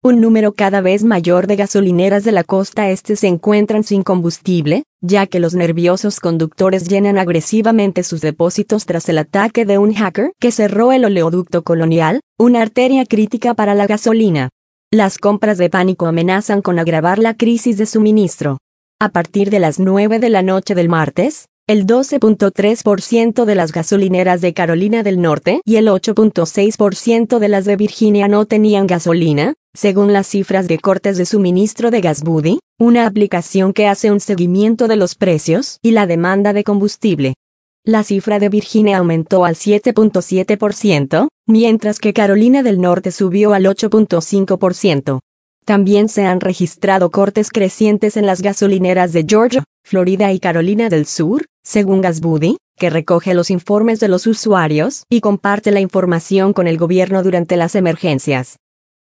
Un número cada vez mayor de gasolineras de la costa este se encuentran sin combustible, ya que los nerviosos conductores llenan agresivamente sus depósitos tras el ataque de un hacker que cerró el oleoducto Colonial, una arteria crítica para la gasolina. Las compras de pánico amenazan con agravar la crisis de suministro. A partir de las 9 de la noche del martes, el 12.3% de las gasolineras de Carolina del Norte y el 8.6% de las de Virginia no tenían gasolina, según las cifras de cortes de suministro de GasBuddy, una aplicación que hace un seguimiento de los precios y la demanda de combustible. La cifra de Virginia aumentó al 7.7%, mientras que Carolina del Norte subió al 8.5%. También se han registrado cortes crecientes en las gasolineras de Georgia, Florida y Carolina del Sur, según GasBuddy, que recoge los informes de los usuarios y comparte la información con el gobierno durante las emergencias.